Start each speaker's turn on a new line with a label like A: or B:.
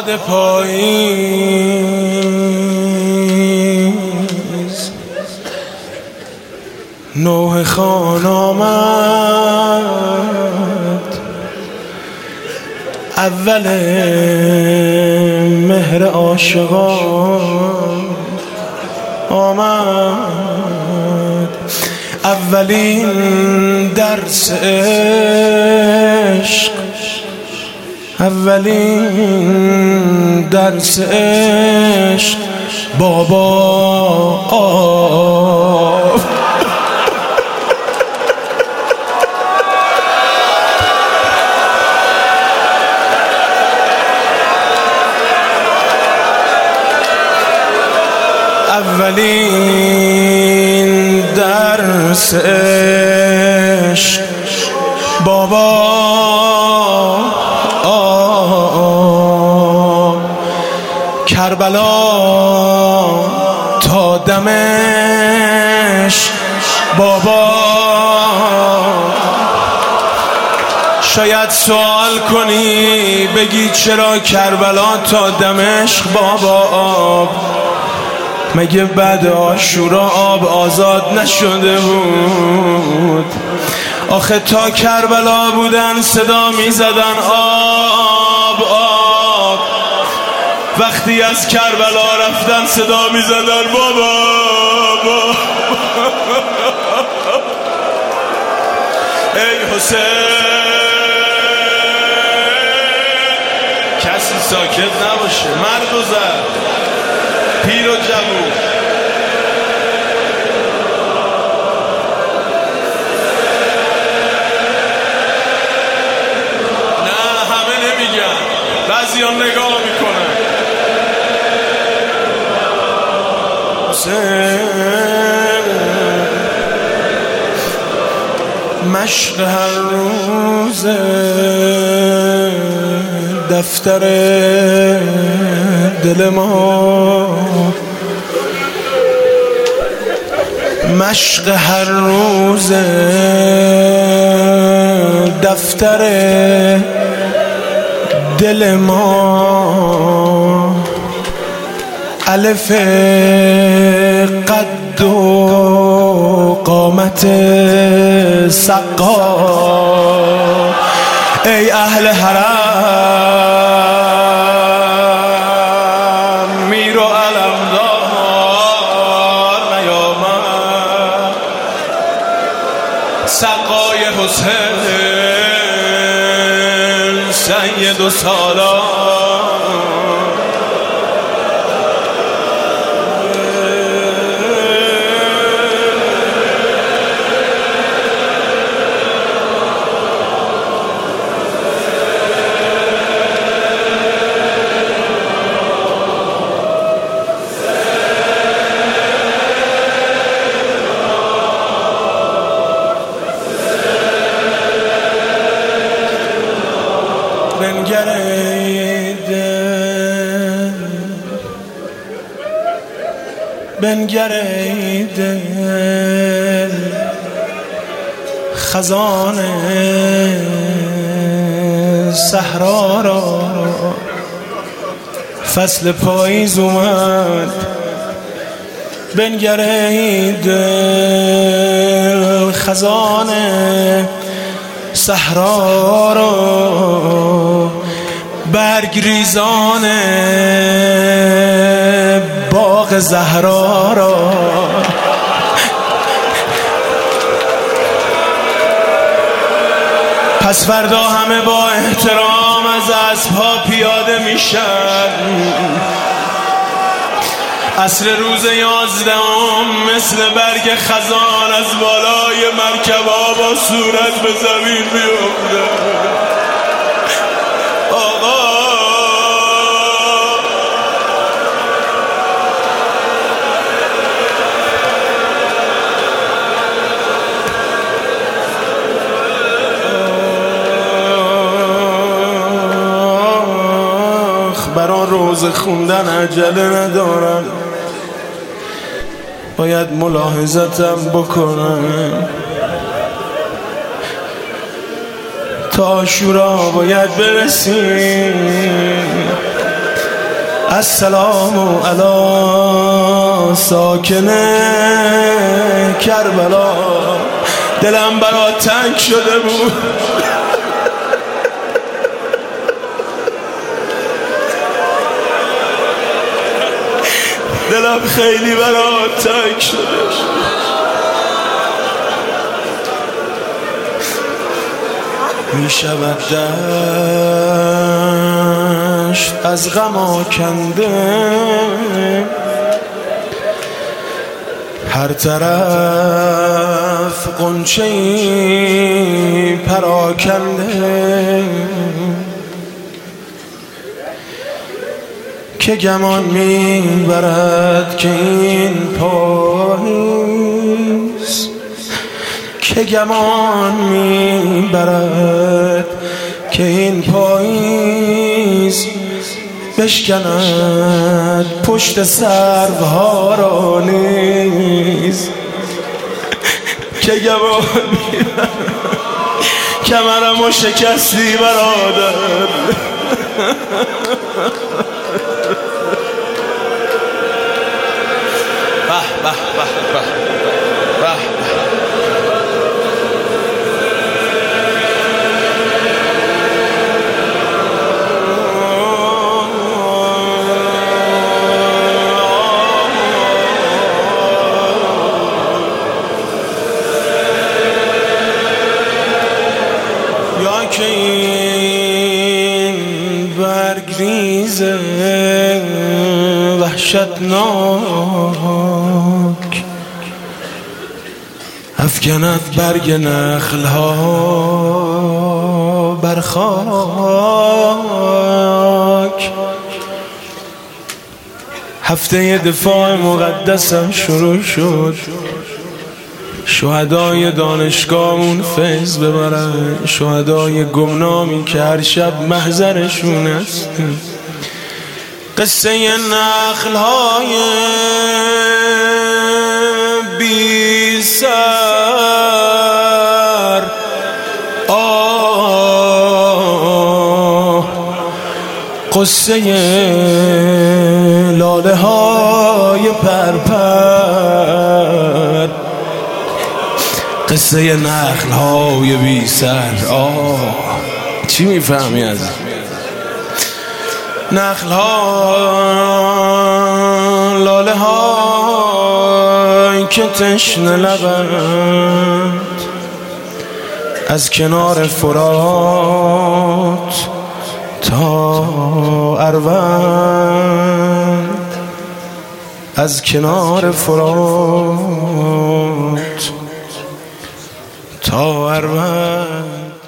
A: باد پاییز نوح خان آمد، اول مهر عاشقان آمد، اولین درس عشق، اولین درس عشق بابا اولین درس عشق بابا کربلا تا دمشق بابا. شاید سوال کنی بگی چرا کربلا تا دمشق بابا؟ مگه بعد عاشورا آب آزاد نشده بود؟ آخه تا کربلا بودن صدا می زدن آب آب، وقتی از کربلا رفتن صدا می زدن بابا بابا. ای حسین کسی ساکت نباشه، مرد و زن، پیر و جوون. نه همه نمیگن، بعضی ها نگاه میکنن. مشق هر روز دفتر دل ما، مشق هر روز دفتر دل ما، الف قد و قامت سقا. ای اهل حرم میر و علمدار نیامد، سقای حسین سید و سالار. بنگرید خزان صحرا را، فصل پاییز اومد. بنگرید خزان صحرا را، برگریزان باغ زهرا را. پس فردا همه با احترام از اسب‌ها پیاده میشن. عصر روز 11 مثل برگ خزان از بالای مرکب‌ها با صورت به زمین میفته. برای روز خوندن عجله ندارم، باید ملاحظتم بکنم. تا عاشورا باید برسیم، السلام علی ساکن کربلا. دلم برات تنگ شده بود، دلم خیلی برات تنگ شده. می شود دشت از غم آکنده، هر طرف غنچه‌ای پراکنده، که گمان میبرد که این پاییز، که گمان میبرد که این پاییز بشکند پشت سروها را نیز، که گمان میبرد کمرمو شکستی برادر. به به به به یا که این برگریز وحشتناک افکند برگ نخلها بر خاک. هفته دفاع مقدسم شروع شد، شهدای دانشگاهمون فیض ببرن، شهدای گمنامی که هر شب محضرشون است. قصه نخل‌های بی سر، قصه لاله های پرپر، قصه نخل های بی سر. چی میفهمی از نخل ها؟ لاله های که تشنه لبند، از کنار فرات تا اروند، از کنار فرات تا اروند.